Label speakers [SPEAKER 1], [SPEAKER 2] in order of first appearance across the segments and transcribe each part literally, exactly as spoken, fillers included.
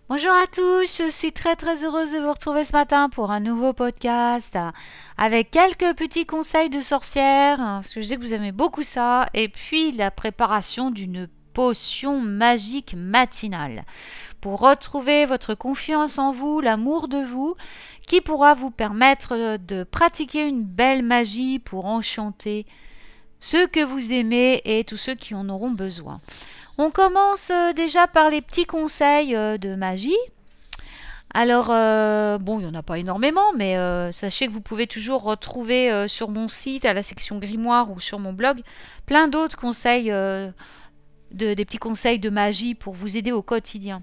[SPEAKER 1] Bonjour à tous, je suis très très heureuse de vous retrouver ce matin pour un nouveau podcast euh, avec quelques petits conseils de sorcière, hein, parce que je sais que vous aimez beaucoup ça, et puis la préparation d'une potion magique matinale pour retrouver votre confiance en vous, l'amour de vous, qui pourra vous permettre de pratiquer une belle magie pour enchanter ceux que vous aimez et tous ceux qui en auront besoin. On commence euh, déjà par les petits conseils euh, de magie. Alors, euh, bon, il n'y en a pas énormément, mais euh, sachez que vous pouvez toujours retrouver euh, sur mon site, à la section grimoire ou sur mon blog, plein d'autres conseils, euh, de, des petits conseils de magie pour vous aider au quotidien.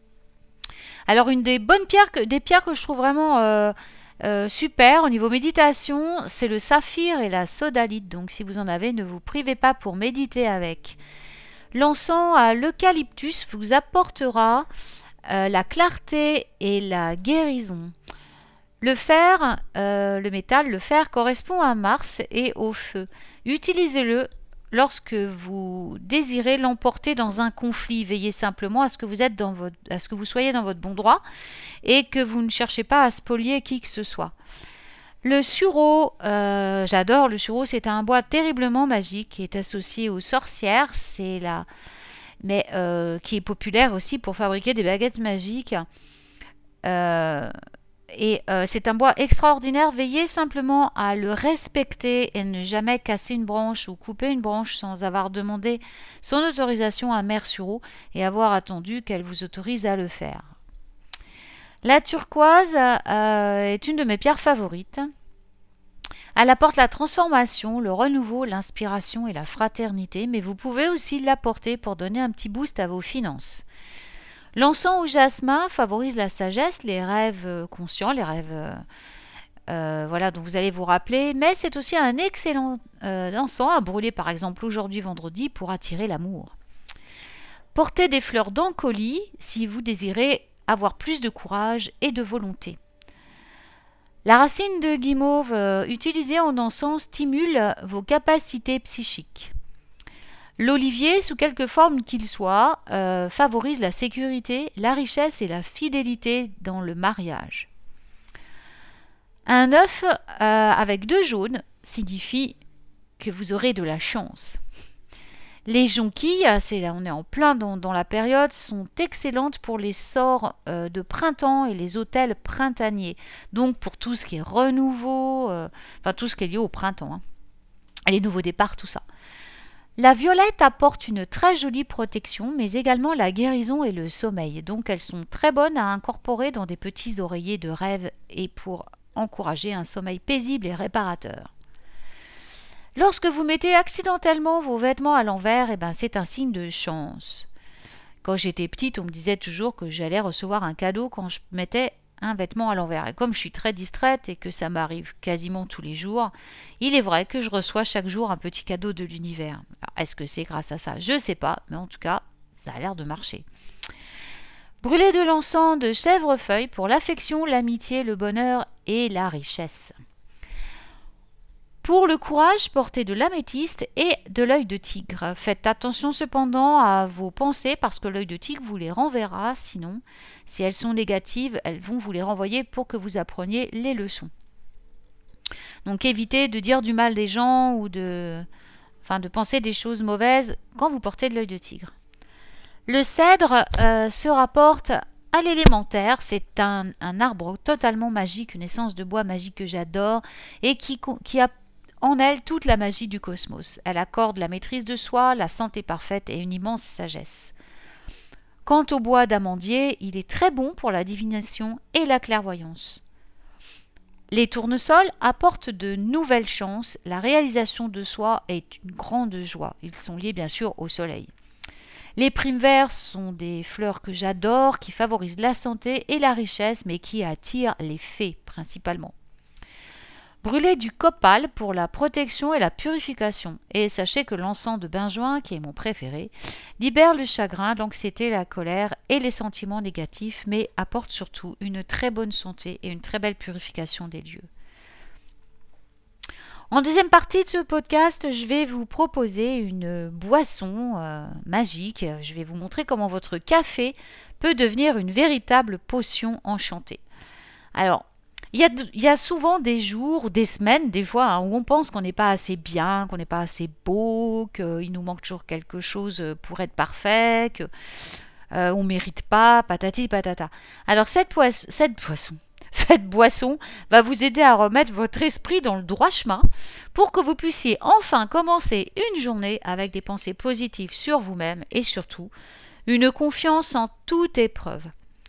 [SPEAKER 1] Alors, une des bonnes pierres, que, des pierres que je trouve vraiment euh, euh, super au niveau méditation, c'est le saphir et la sodalite. Donc, si vous en avez, ne vous privez pas pour méditer avec. L'encens à l'eucalyptus vous apportera euh, la clarté et la guérison. Le fer, euh, le métal, le fer correspond à Mars et au feu. Utilisez-le lorsque vous désirez l'emporter dans un conflit. Veillez simplement à ce que vous êtes dans votre, à ce que vous soyez dans votre bon droit et que vous ne cherchez pas à spolier qui que ce soit. Le sureau, euh, j'adore le sureau, c'est un bois terriblement magique qui est associé aux sorcières, c'est la, mais euh, qui est populaire aussi pour fabriquer des baguettes magiques. Euh, et euh, c'est un bois extraordinaire. Veillez simplement à le respecter et ne jamais casser une branche ou couper une branche sans avoir demandé son autorisation à Mère Sureau et avoir attendu qu'elle vous autorise à le faire. La turquoise euh, est une de mes pierres favorites. Elle apporte la transformation, le renouveau, l'inspiration et la fraternité, mais vous pouvez aussi l'apporter pour donner un petit boost à vos finances. L'encens au jasmin favorise la sagesse, les rêves conscients, les rêves euh, euh, voilà, dont vous allez vous rappeler, mais c'est aussi un excellent euh, encens à brûler par exemple aujourd'hui vendredi pour attirer l'amour. Portez des fleurs d'encolie si vous désirez avoir plus de courage et de volonté. La racine de guimauve euh, utilisée en encens stimule vos capacités psychiques. L'olivier, sous quelque forme qu'il soit, euh, favorise la sécurité, la richesse et la fidélité dans le mariage. Un œuf euh, avec deux jaunes signifie que vous aurez de la chance. Les jonquilles, c'est là, on est en plein dans, dans la période, sont excellentes pour les sorts euh, de printemps et les hôtels printaniers. Donc pour tout ce qui est renouveau, euh, enfin tout ce qui est lié au printemps, hein. Les nouveaux départs, tout ça. La violette apporte une très jolie protection, mais également la guérison et le sommeil. Donc elles sont très bonnes à incorporer dans des petits oreillers de rêve et pour encourager un sommeil paisible et réparateur. Lorsque vous mettez accidentellement vos vêtements à l'envers, eh ben c'est un signe de chance. Quand j'étais petite, on me disait toujours que j'allais recevoir un cadeau quand je mettais un vêtement à l'envers. Et comme je suis très distraite et que ça m'arrive quasiment tous les jours, il est vrai que je reçois chaque jour un petit cadeau de l'univers. Alors, est-ce que c'est grâce à ça? Je ne sais pas, mais en tout cas, ça a l'air de marcher. Brûlez de l'encens de chèvrefeuille pour l'affection, l'amitié, le bonheur et la richesse. Pour le courage, portez de l'améthyste et de l'œil de tigre. Faites attention cependant à vos pensées parce que l'œil de tigre vous les renverra. Sinon, si elles sont négatives, elles vont vous les renvoyer pour que vous appreniez les leçons. Donc évitez de dire du mal des gens ou de, enfin, de penser des choses mauvaises quand vous portez de l'œil de tigre. Le cèdre euh, se rapporte à l'élémentaire. C'est un, un arbre totalement magique, une essence de bois magique que j'adore et qui, qui a en elle toute la magie du cosmos. Elle accorde la maîtrise de soi, la santé parfaite et une immense sagesse. Quant au bois d'amandier, il est très bon pour la divination et la clairvoyance. Les tournesols apportent de nouvelles chances, la réalisation de soi est une grande joie. Ils sont liés bien sûr au soleil. Les primevères sont des fleurs que j'adore, qui favorisent la santé et la richesse, mais qui attirent les fées principalement. Brûlez du copal pour la protection et la purification. Et sachez que l'encens de benjoin, qui est mon préféré, libère le chagrin, l'anxiété, la colère et les sentiments négatifs, mais apporte surtout une très bonne santé et une très belle purification des lieux. En deuxième partie de ce podcast, je vais vous proposer une boisson euh, magique. Je vais vous montrer comment votre café peut devenir une véritable potion enchantée. Alors, il y a, il y a souvent des jours, des semaines, des fois, hein, où on pense qu'on n'est pas assez bien, qu'on n'est pas assez beau, qu'il nous manque toujours quelque chose pour être parfait, qu'on euh, ne mérite pas, patati patata. Alors, cette, poisse, cette poisson, cette boisson va vous aider à remettre votre esprit dans le droit chemin pour que vous puissiez enfin commencer une journée avec des pensées positives sur vous-même et surtout une confiance en toute épreuve.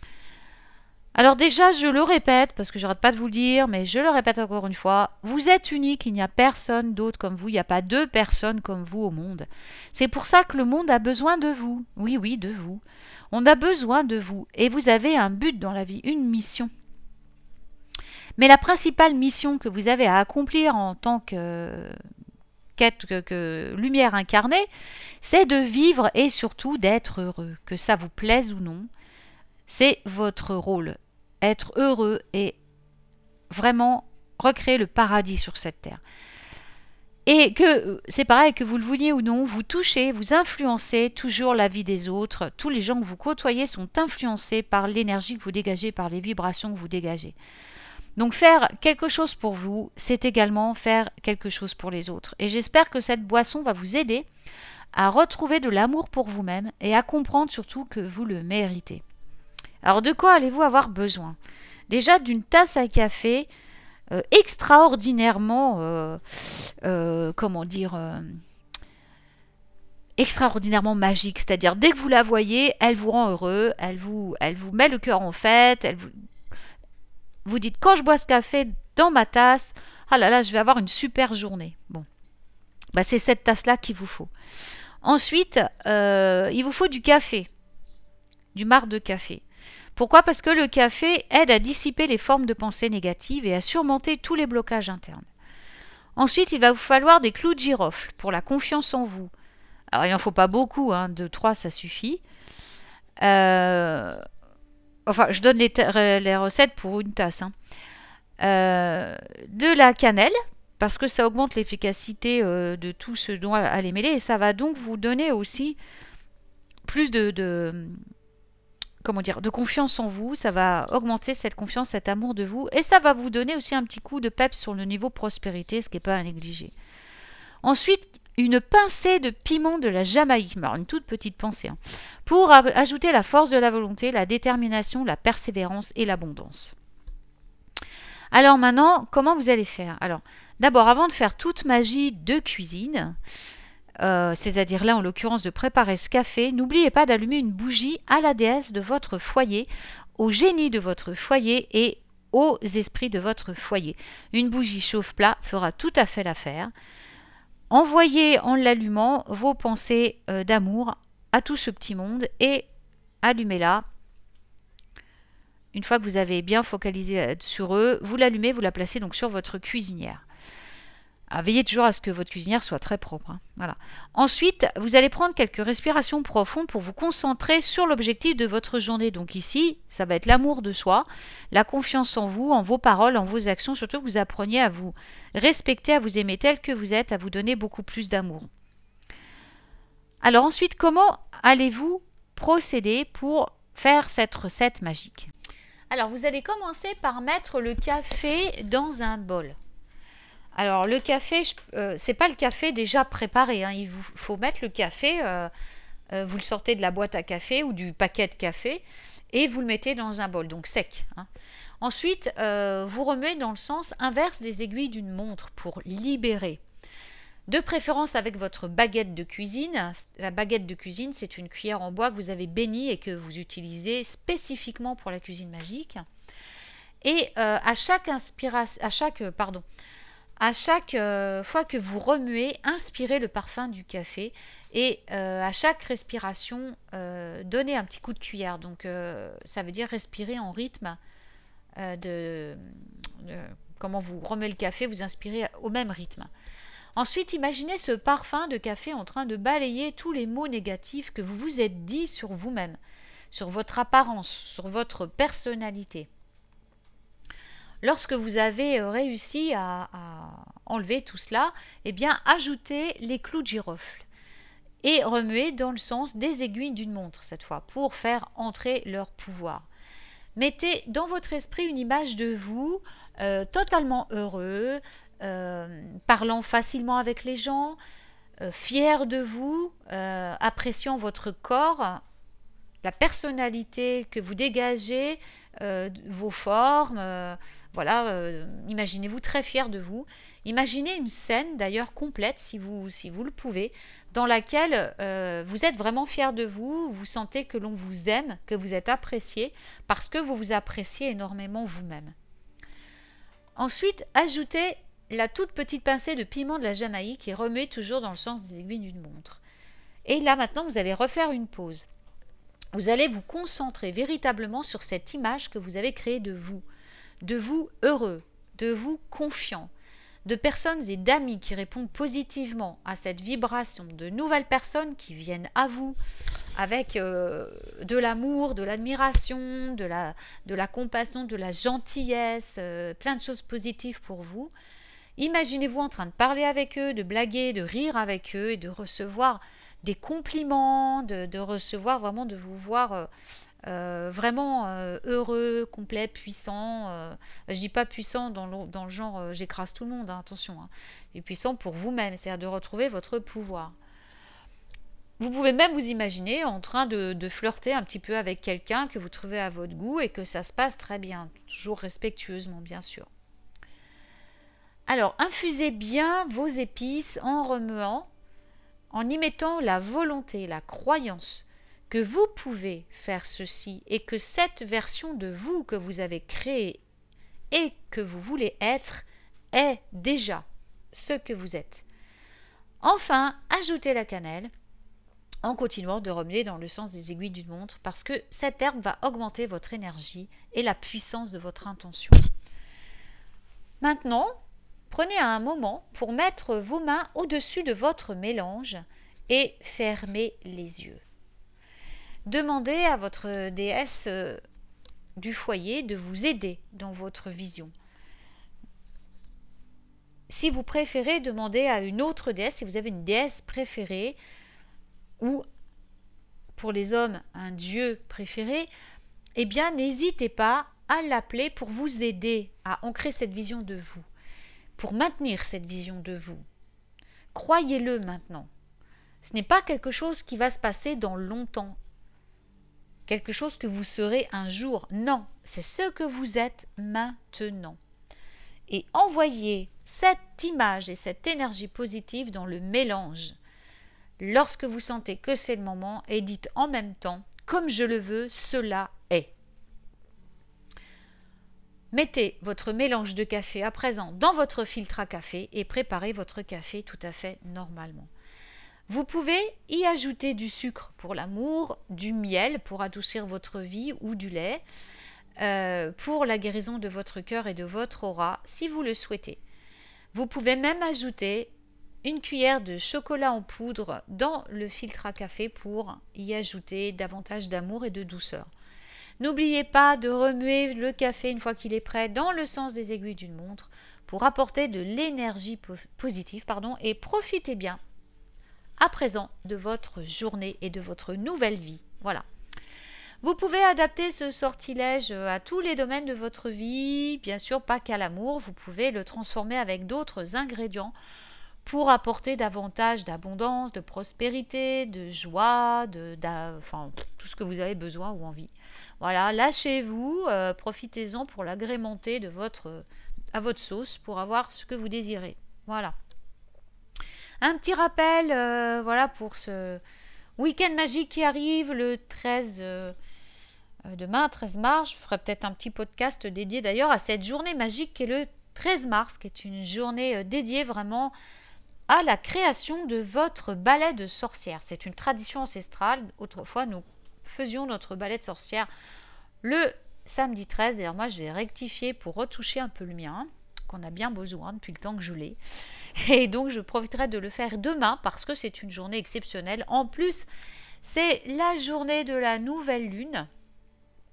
[SPEAKER 1] Alors déjà, je le répète, parce que j'arrête pas de vous le dire, mais je le répète encore une fois, vous êtes unique, il n'y a personne d'autre comme vous, il n'y a pas deux personnes comme vous au monde. C'est pour ça que le monde a besoin de vous. Oui, oui, de vous. On a besoin de vous. Et vous avez un but dans la vie, une mission. Mais la principale mission que vous avez à accomplir en tant que, qu'être, que, que lumière incarnée, c'est de vivre et surtout d'être heureux. Que ça vous plaise ou non, c'est votre rôle. Être heureux et vraiment recréer le paradis sur cette terre. Et que c'est pareil, que vous le vouliez ou non, vous touchez, vous influencez toujours la vie des autres. Tous les gens que vous côtoyez sont influencés par l'énergie que vous dégagez, par les vibrations que vous dégagez. Donc faire quelque chose pour vous, c'est également faire quelque chose pour les autres. Et j'espère que cette boisson va vous aider à retrouver de l'amour pour vous-même et à comprendre surtout que vous le méritez. Alors de quoi allez-vous avoir besoin? Déjà d'une tasse à café euh, extraordinairement, euh, euh, comment dire, euh, extraordinairement magique. C'est-à-dire dès que vous la voyez, elle vous rend heureux, elle vous, elle vous met le cœur en fête, elle vous... Vous dites, quand je bois ce café dans ma tasse, ah là là, je vais avoir une super journée. Bon, bah, c'est cette tasse-là qu'il vous faut. Ensuite, euh, il vous faut du café, du marc de café. Pourquoi? Parce que le café aide à dissiper les formes de pensée négatives et à surmonter tous les blocages internes. Ensuite, il va vous falloir des clous de girofle pour la confiance en vous. Alors, il n'en faut pas beaucoup, hein, deux, trois, ça suffit. Euh... Enfin, je donne les, les recettes pour une tasse. Hein. Euh, de la cannelle, parce que ça augmente l'efficacité euh, de tout ce dont à les mêler, et ça va donc vous donner aussi plus de, de, comment dire, de confiance en vous. Ça va augmenter cette confiance, cet amour de vous, et ça va vous donner aussi un petit coup de peps sur le niveau prospérité, ce qui n'est pas à négliger. Ensuite, une pincée de piment de la Jamaïque, alors une toute petite pincée, hein, pour ajouter la force de la volonté, la détermination, la persévérance et l'abondance. Alors maintenant, comment vous allez faire? Alors, d'abord, avant de faire toute magie de cuisine, euh, c'est-à-dire là en l'occurrence de préparer ce café, n'oubliez pas d'allumer une bougie à la déesse de votre foyer, au génie de votre foyer et aux esprits de votre foyer. Une bougie chauffe-plat fera tout à fait l'affaire. Envoyez en l'allumant vos pensées euh, d'amour à tout ce petit monde et allumez-la. Une fois que vous avez bien focalisé sur eux, vous l'allumez, vous la placez donc sur votre cuisinière. Alors, veillez toujours à ce que votre cuisinière soit très propre. Hein. Voilà. Ensuite, vous allez prendre quelques respirations profondes pour vous concentrer sur l'objectif de votre journée. Donc ici, ça va être l'amour de soi, la confiance en vous, en vos paroles, en vos actions, surtout que vous appreniez à vous respecter, à vous aimer tel que vous êtes, à vous donner beaucoup plus d'amour. Alors ensuite, comment allez-vous procéder pour faire cette recette magique? Alors, vous allez commencer par mettre le café dans un bol. Alors, le café, euh, c'est pas le café déjà préparé. Hein. Il vous faut mettre le café, euh, euh, vous le sortez de la boîte à café ou du paquet de café et vous le mettez dans un bol, donc sec. Hein. Ensuite, euh, vous remuez dans le sens inverse des aiguilles d'une montre pour libérer. De préférence avec votre baguette de cuisine. La baguette de cuisine, c'est une cuillère en bois que vous avez bénie et que vous utilisez spécifiquement pour la cuisine magique. Et euh, à chaque inspiration, à chaque, pardon, à chaque euh, fois que vous remuez, inspirez le parfum du café et euh, à chaque respiration, euh, donnez un petit coup de cuillère. Donc, euh, ça veut dire respirer en rythme euh, de, de comment vous remuez le café, vous inspirez au même rythme. Ensuite, imaginez ce parfum de café en train de balayer tous les mots négatifs que vous vous êtes dit sur vous-même, sur votre apparence, sur votre personnalité. Lorsque vous avez réussi à, à enlever tout cela, eh bien, ajoutez les clous de girofle et remuez dans le sens des aiguilles d'une montre cette fois pour faire entrer leur pouvoir. Mettez dans votre esprit une image de vous euh, totalement heureux, euh, parlant facilement avec les gens, euh, fier de vous, euh, appréciant votre corps, la personnalité que vous dégagez, euh, vos formes, euh, voilà, euh, imaginez-vous très fier de vous. Imaginez une scène d'ailleurs complète, si vous, si vous le pouvez, dans laquelle euh, vous êtes vraiment fier de vous, vous sentez que l'on vous aime, que vous êtes apprécié, parce que vous vous appréciez énormément vous-même. Ensuite, ajoutez la toute petite pincée de piment de la Jamaïque et remuez toujours dans le sens des aiguilles d'une montre. Et là maintenant, vous allez refaire une pause. Vous allez vous concentrer véritablement sur cette image que vous avez créée de vous, de vous heureux, de vous confiant, de personnes et d'amis qui répondent positivement à cette vibration, de nouvelles personnes qui viennent à vous avec euh, de l'amour, de l'admiration, de la, de la compassion, de la gentillesse, euh, plein de choses positives pour vous. Imaginez-vous en train de parler avec eux, de blaguer, de rire avec eux et de recevoir des compliments, de, de recevoir vraiment, de vous voir euh, euh, vraiment euh, heureux, complet, puissant. Euh, je dis pas puissant dans le, dans le genre euh, j'écrase tout le monde, hein, attention. Hein, et puissant pour vous-même, c'est-à-dire de retrouver votre pouvoir. Vous pouvez même vous imaginer en train de, de flirter un petit peu avec quelqu'un que vous trouvez à votre goût et que ça se passe très bien, toujours respectueusement bien sûr. Alors, infusez bien vos épices en remuant, en y mettant la volonté, la croyance que vous pouvez faire ceci et que cette version de vous que vous avez créée et que vous voulez être est déjà ce que vous êtes. Enfin, ajoutez la cannelle en continuant de remuer dans le sens des aiguilles d'une montre parce que cette herbe va augmenter votre énergie et la puissance de votre intention. Maintenant, prenez un moment pour mettre vos mains au-dessus de votre mélange et fermez les yeux. Demandez à votre déesse euh, du foyer de vous aider dans votre vision. Si vous préférez, demandez à une autre déesse, si vous avez une déesse préférée, ou pour les hommes, un dieu préféré, eh bien n'hésitez pas à l'appeler pour vous aider à ancrer cette vision de vous, pour maintenir cette vision de vous. Croyez-le maintenant. Ce n'est pas quelque chose qui va se passer dans longtemps, quelque chose que vous serez un jour. Non, c'est ce que vous êtes maintenant. Et envoyez cette image et cette énergie positive dans le mélange. Lorsque vous sentez que c'est le moment, et dites en même temps, comme je le veux, cela est. Mettez votre mélange de café à présent dans votre filtre à café et préparez votre café tout à fait normalement. Vous pouvez y ajouter du sucre pour l'amour, du miel pour adoucir votre vie ou du lait, euh, pour la guérison de votre cœur et de votre aura si vous le souhaitez. Vous pouvez même ajouter une cuillère de chocolat en poudre dans le filtre à café pour y ajouter davantage d'amour et de douceur. N'oubliez pas de remuer le café une fois qu'il est prêt dans le sens des aiguilles d'une montre pour apporter de l'énergie po- positive pardon, et profitez bien à présent de votre journée et de votre nouvelle vie. Voilà. Vous pouvez adapter ce sortilège à tous les domaines de votre vie, bien sûr pas qu'à l'amour, vous pouvez le transformer avec d'autres ingrédients pour apporter davantage d'abondance, de prospérité, de joie, de, de, enfin, tout ce que vous avez besoin ou envie. Voilà, lâchez-vous, euh, profitez-en pour l'agrémenter de votre, à votre sauce pour avoir ce que vous désirez. Voilà. Un petit rappel, euh, voilà, pour ce week-end magique qui arrive le treize, euh, demain, treize mars. Je ferai peut-être un petit podcast dédié d'ailleurs à cette journée magique qui est le treize mars, qui est une journée euh, dédiée vraiment à la création de votre ballet de sorcière. C'est une tradition ancestrale. Autrefois, nous faisions notre ballet de sorcière le samedi treize. D'ailleurs, moi, je vais rectifier pour retoucher un peu le mien, qu'on a bien besoin depuis le temps que je l'ai. Et donc, je profiterai de le faire demain parce que c'est une journée exceptionnelle. En plus, c'est la journée de la nouvelle lune.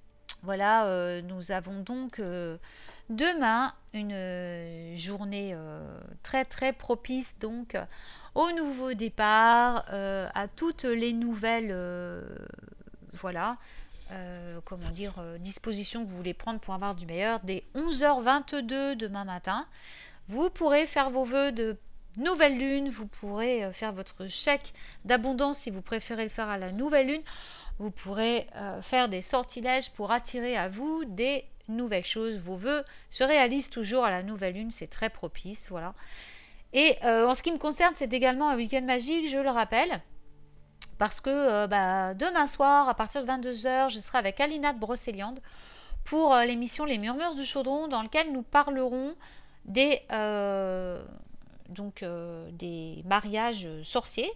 [SPEAKER 1] Voilà, euh, nous avons donc euh, demain une euh, journée euh, très très propice donc au nouveau départ, euh, à toutes les nouvelles euh, voilà, euh, comment dire, euh, dispositions que vous voulez prendre pour avoir du meilleur. Dès onze heures vingt-deux demain matin, vous pourrez faire vos vœux de nouvelle lune, vous pourrez euh, faire votre chèque d'abondance si vous préférez le faire à la nouvelle lune. Vous pourrez euh, faire des sortilèges pour attirer à vous des nouvelles choses. Vos vœux se réalisent toujours à la nouvelle lune, c'est très propice, voilà. Et euh, en ce qui me concerne, c'est également un week-end magique, je le rappelle, parce que euh, bah, demain soir, à partir de vingt-deux heures, je serai avec Alina de Brocéliande pour euh, l'émission Les Murmures du Chaudron, dans lequel nous parlerons des, euh, donc, euh, des mariages sorciers.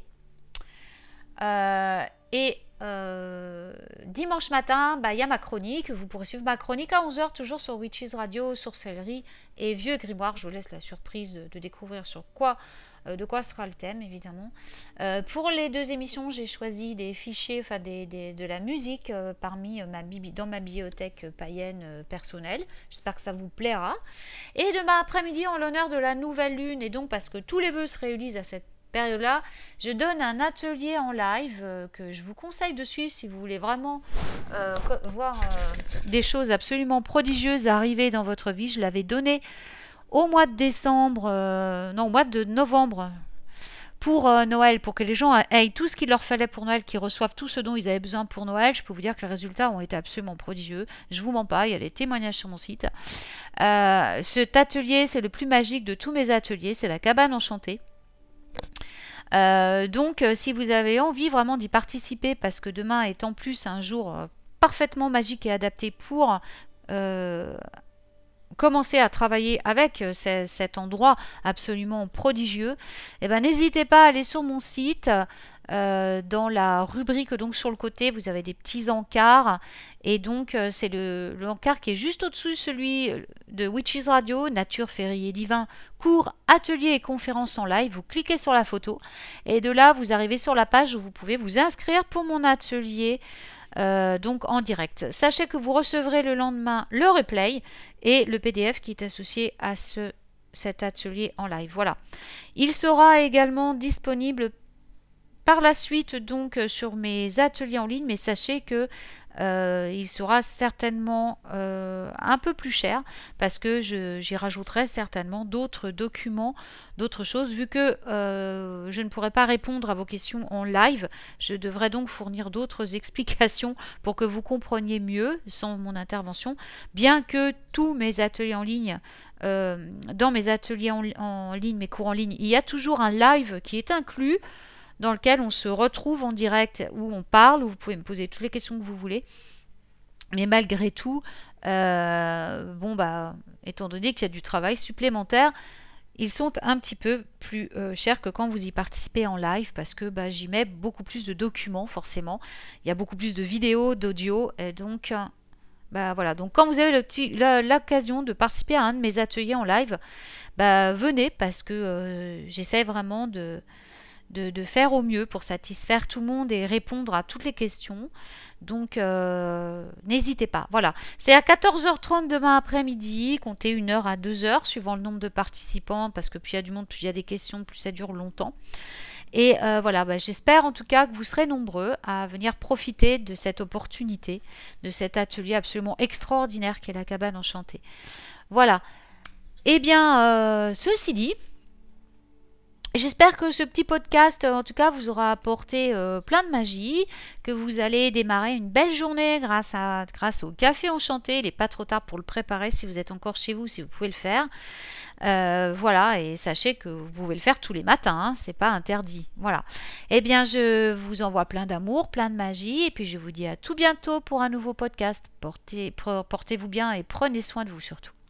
[SPEAKER 1] Euh, et euh, dimanche matin, bah, y a ma chronique. Vous pourrez suivre ma chronique à onze heures, toujours sur Witches Radio, Sorcellerie et Vieux Grimoire. Je vous laisse la surprise de, de découvrir sur quoi, euh, de quoi sera le thème, évidemment. Euh, pour les deux émissions, j'ai choisi des fichiers, enfin des, des, de la musique euh, parmi ma bibi, dans ma bibliothèque païenne euh, personnelle. J'espère que ça vous plaira. Et demain après-midi, en l'honneur de la nouvelle lune, et donc parce que tous les vœux se réalisent à cette période-là, je donne un atelier en live euh, que je vous conseille de suivre si vous voulez vraiment euh, voir euh, des choses absolument prodigieuses arriver dans votre vie. Je l'avais donné au mois de décembre, euh, non, au mois de novembre pour euh, Noël, pour que les gens aient tout ce qu'il leur fallait pour Noël, qu'ils reçoivent tout ce dont ils avaient besoin pour Noël. Je peux vous dire que les résultats ont été absolument prodigieux. Je vous mens pas, il y a les témoignages sur mon site. Euh, cet atelier, c'est le plus magique de tous mes ateliers, c'est la cabane enchantée. Euh, donc euh, si vous avez envie vraiment d'y participer, parce que demain est en plus un jour euh, parfaitement magique et adapté pour euh, commencer à travailler avec euh, c- cet endroit absolument prodigieux, eh ben, n'hésitez pas à aller sur mon site. Euh, dans la rubrique, donc sur le côté, vous avez des petits encarts, et donc euh, c'est le, le encart qui est juste au-dessus, celui de Witches Radio, Nature, Féerie et Divin, cours, ateliers et conférences en live. Vous cliquez sur la photo, et de là, vous arrivez sur la page où vous pouvez vous inscrire pour mon atelier, euh, donc en direct. Sachez que vous recevrez le lendemain le replay et le P D F qui est associé à ce, cet atelier en live. Voilà. Il sera également disponible par la suite donc sur mes ateliers en ligne, mais sachez que euh, il sera certainement euh, un peu plus cher, parce que je, j'y rajouterai certainement d'autres documents, d'autres choses, vu que euh, je ne pourrai pas répondre à vos questions en live. Je devrais donc fournir d'autres explications pour que vous compreniez mieux sans mon intervention, bien que tous mes ateliers en ligne, euh, dans mes ateliers en, en ligne, mes cours en ligne, il y a toujours un live qui est inclus, dans lequel on se retrouve en direct, où on parle, où vous pouvez me poser toutes les questions que vous voulez. Mais malgré tout, euh, bon bah, étant donné qu'il y a du travail supplémentaire, ils sont un petit peu plus euh, chers que quand vous y participez en live, parce que bah, j'y mets beaucoup plus de documents, forcément. Il y a beaucoup plus de vidéos, d'audio, et donc... Bah voilà, donc quand vous avez le petit- la- l'occasion de participer à un de mes ateliers en live, bah venez, parce que euh, j'essaie vraiment de, de, de faire au mieux pour satisfaire tout le monde et répondre à toutes les questions. Donc euh, n'hésitez pas. Voilà, c'est à quatorze heures trente demain après-midi, comptez une heure à deux heures suivant le nombre de participants, parce que plus il y a du monde, plus il y a des questions, plus ça dure longtemps. Et euh, voilà, bah, j'espère en tout cas que vous serez nombreux à venir profiter de cette opportunité, de cet atelier absolument extraordinaire qu'est la cabane enchantée. Voilà. Eh bien, euh, ceci dit, j'espère que ce petit podcast, en tout cas, vous aura apporté euh, plein de magie, que vous allez démarrer une belle journée grâce, à, grâce au café enchanté. Il n'est pas trop tard pour le préparer si vous êtes encore chez vous, si vous pouvez le faire. Euh, voilà, et sachez que vous pouvez le faire tous les matins, hein, c'est pas interdit. Voilà. Eh bien, je vous envoie plein d'amour, plein de magie, et puis je vous dis à tout bientôt pour un nouveau podcast. Portez, portez-vous bien et prenez soin de vous surtout.